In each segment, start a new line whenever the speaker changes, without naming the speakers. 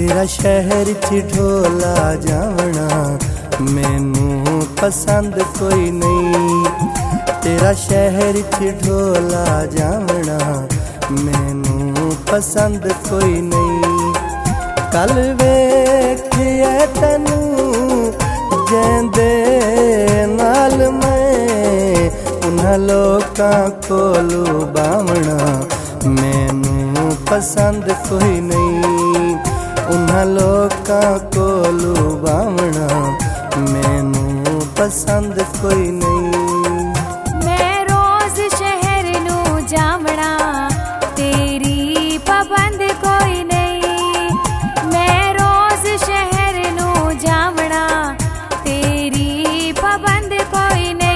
तेरा शहर च ढोला जावना मैनू पसंद कोई नहीं। तेरा शहर च ढोला जावना मैनू पसंद कोई नहीं। कल वेखिया तैनू जैंदे नाल मैं उन्हां लोकां कोलू बावना मैनू पसंद कोई नहीं। उन्हां लोकां कोलू बावना मैनू पसंद कोई नहीं।
मैं रोज शहर नू जावना तेरी पाबंद कोई नहीं। मैं रोज शहर नू जावना तेरी पाबंद कोई नहीं।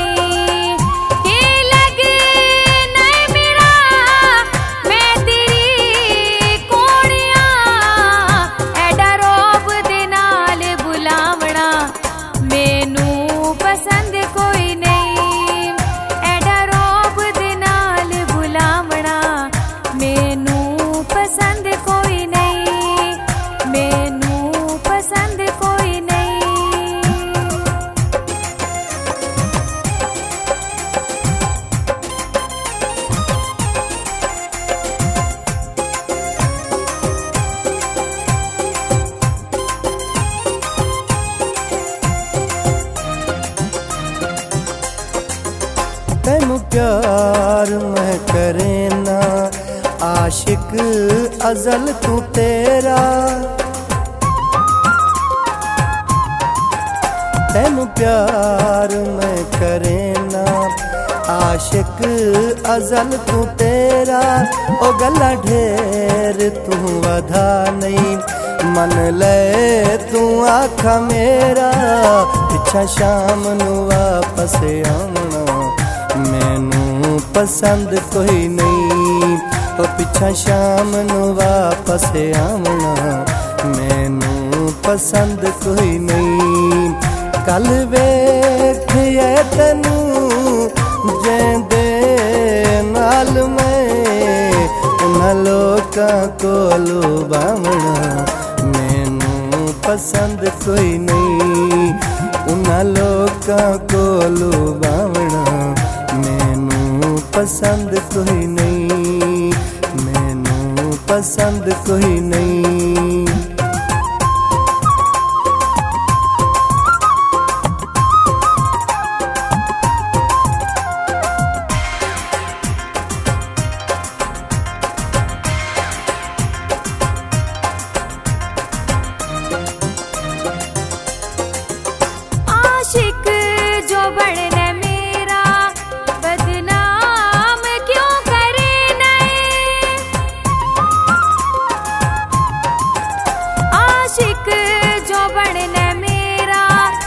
तैनू प्यार मैं करे ना आशिक अजल तू तेरा। तैनू प्यार मैं करे ना आशिक अजल तू तेरा। ओ गल्ला ढेर तू वधा नहीं मन ले तू आखा मेरा। पिछा शाम नू वापस आउणा मैनू पसंद कोई नहीं। ओ पिछा शाम नू वापस आउणा मैनू पसंद कोई नहीं। कल वेखिया तैनू जैंदे नाल मैं उन्हां लोकां कोलू बावना मैनू पसंद कोई नहीं। उन्हां लोकां कोलू बावना मैनू पसंद कोई नहीं। मैनू पसंद कोई नहीं।
आशिक जो बढ़ने मेरा बदनाम क्यों करे नए। आशिक जो बढ़ने मेरा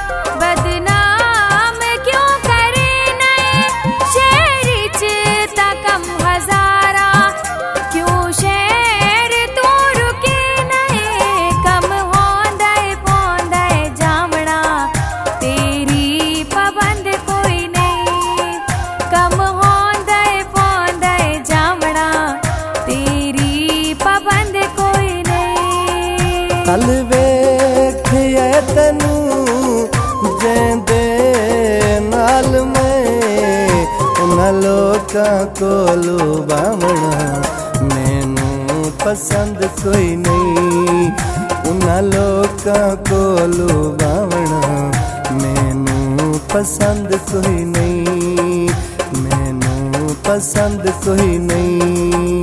बदनाम क्यों करे नए। शहर च तकम हजारा क्यों शहर तू रुके नए। कम होंदा पौंदा जावना तेरी पाबंद कोई नहीं। कम होंदा पौंदा जावना तेरी पाबंद कोई नहीं।
कल वेखिया तैनू जैंदे नाल मैं उन्हां लोकां कोलू बावना मैनू पसंद कोई नहीं। उन्हां लोकां कोलू बावना मैनू पसंद कोई नहीं। मैनू पसंद कोई नहीं।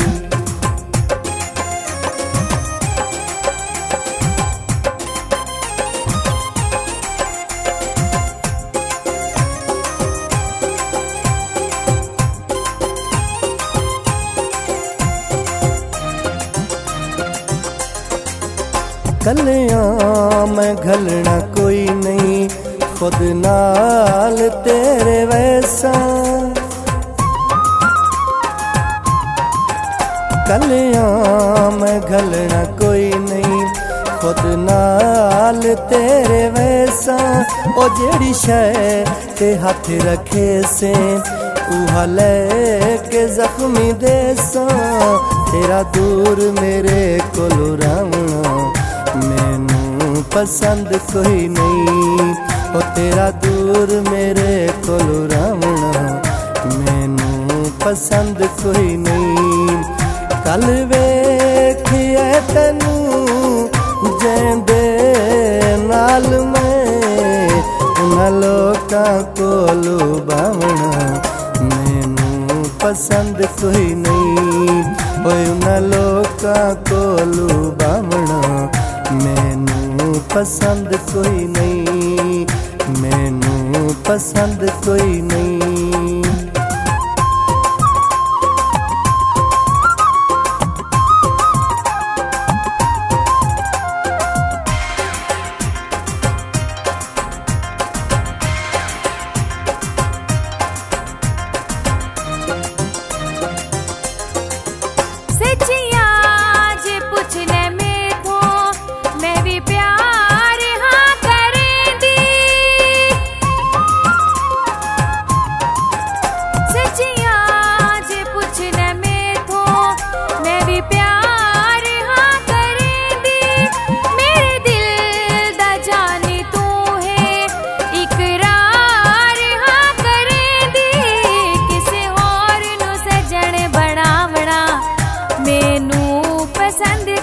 कलियां मैं घलना कोई नहीं खुद नाल तेरे वैसा। कलियां मैं घलना कोई नहीं खुद नाल तेरे वैसा। ओ जेड़ी शै ते हथ रखे से उहा लेके जख्मी देसा। तेरा दूर मेरे कोल रावना पसंद कोई नहीं। ओ तेरा दूर मेरे कोलों रहना मैनू पसंद कोई नहीं। कल वेखिए तैनू जेंदे नाल मैं उन्हां लोकां कोलों बावना मैनू पसंद कोई नहीं। ओए उन्हां लोकां कोलों बावना मैनू पसंद कोई नहीं। मैनू पसंद कोई नहीं।
मैनू पसंद